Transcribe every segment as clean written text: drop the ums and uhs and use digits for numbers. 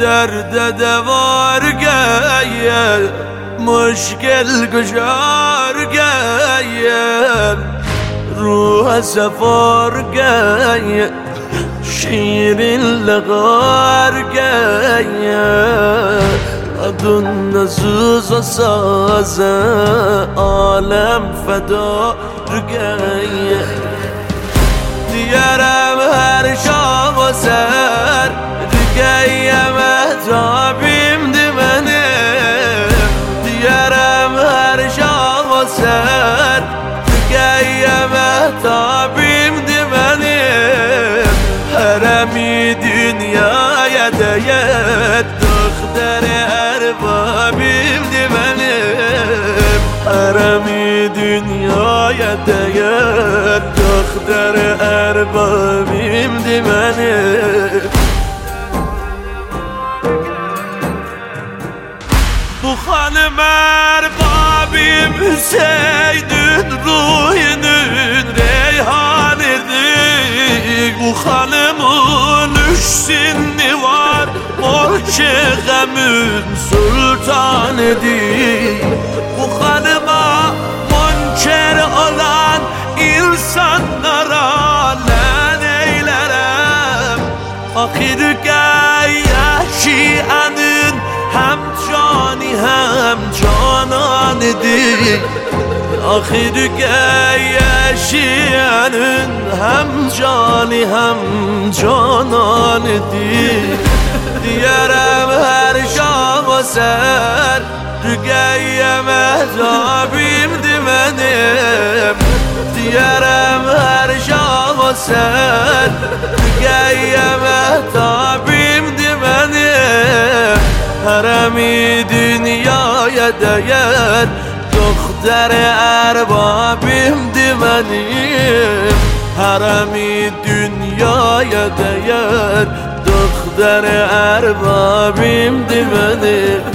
derde var gel, müşkil gücar gel, ruha sefar gel, şiirin legar gel. Adın nasız o saze, alem fedar gel. Diyerem her şam o ser, Rügeyeme tabimdi benim. Diyerem her şam o ser, Rügeyeme tabimdi benim. Haremi dünyaya değer, Doktor-i erbabimdi benim. Haremi dünyaya değer, Doktor-i erbabimdi benim. Bu hanım erbabim Hüseyin'in ruhinin reyhanidir. Bu hanımın üç sinni var, Morçeğem'in sultanıdır. Bu hanıma monçer olan insanlara len eylerem. Ahir yaşayanın hem cani hem cananıdır. Ahir yaşayanın hem cani hem cananıdır. Diyerem her şam o ser, Rügeyeme tabimdi benim. Diyerem her şam o ser, Rügeyeme tabimdi benim. Haremi dünyaya değer, Doktor-i erbabimdi benim. Haremi dünyaya değer, Doktor-i erbabimdi benim.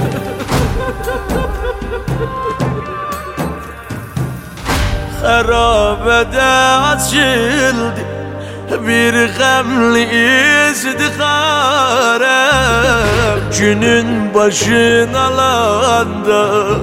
Harabede açıldı bir gamli izdiharem. Günün başın alanda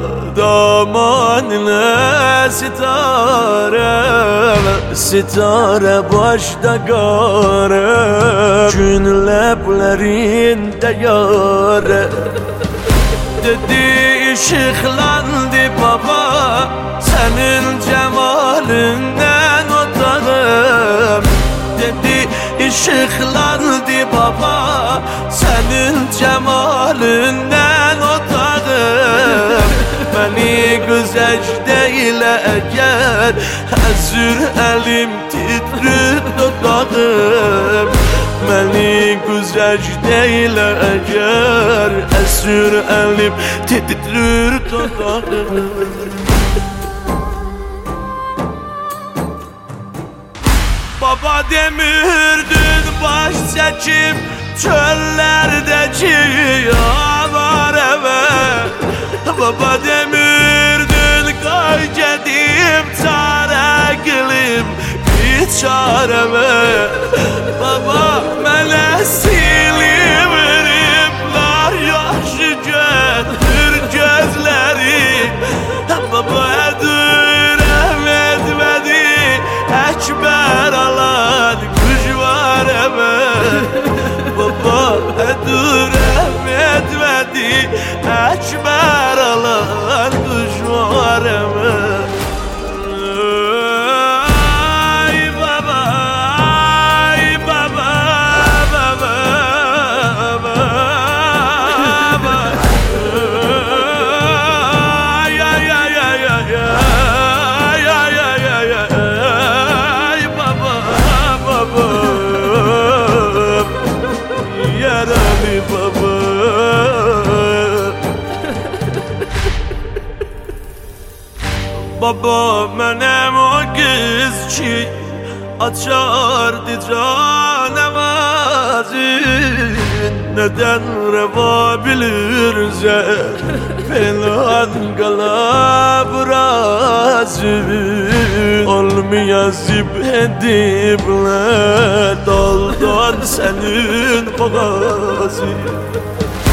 damanla sitarem. Sitare başta garem, gün leplerinde yarem. Dedi ışıklandı baba, senin cemalinden otağım. Dedi ışıklandı baba, senin cemalinden otağım. Beni güzecde ile eğer, hazır elim titrir dudağım. Beni güzecde ile eğer, hazır elim titrir dudağım. Baba demirdin baş seçim, çöllerdeki avareme. Baba demirdin kaycedim, çarekilim bir çareme. Baba mene silimrimler, yaşı götür gözleri. Baba edürem etmedi, ekber alan kuş var eme. Baba edürem etmedi, ekber alan kuş var eme. Baba menem o kız ki açardı canavazı. Neden reva bilirse Pelhan kalab razı. Olmayazip ediple daldan senin boğazı.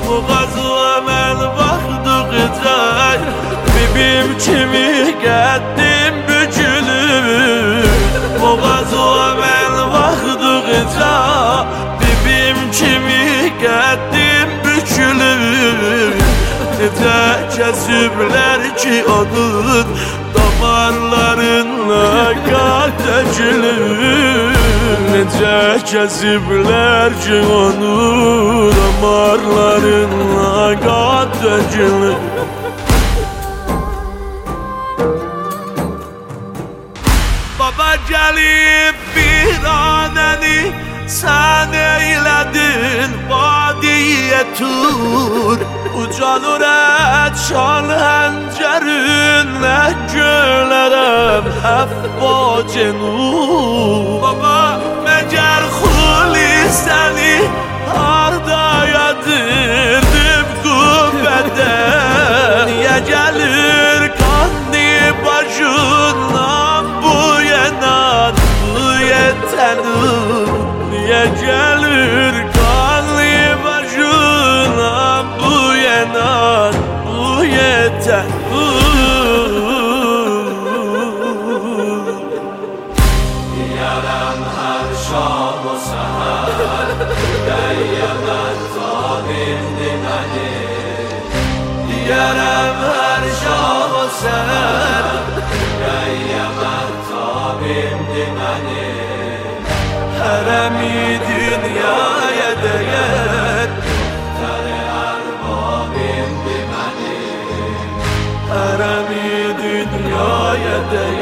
Bu qazığa mən baxdıqca bibim kimi qəddim bükülür. Bu qazığa mən baxdıqca bibim kimi qəddim bükülür. Necə kəsiblər ki onun damarlarına qan tökülür. Necə kəsiblər ki onun damarlarına qan tökülür. Baba gəlib bir anəni sən eylədin vadiyə tur. Ucalır şan həncərinlə gölərəm əfvac nur. Baba məgər xuli səni harda yadirdim qüvvədə? Niyə gəlir qanlı başından bu yenan bu yetənur? Niyə gəlir qanlı başından bu yenan bu yetənur? Deyərəm hər şam o səhər Qəyyəmət tabimdir məni. Deyərəm hər şam o səhər Qəyyəmət tabimdir məni. hərəmi dünyaya dəyər. Təri ərbabimdir məni. Hərəmi dünyaya dəyər.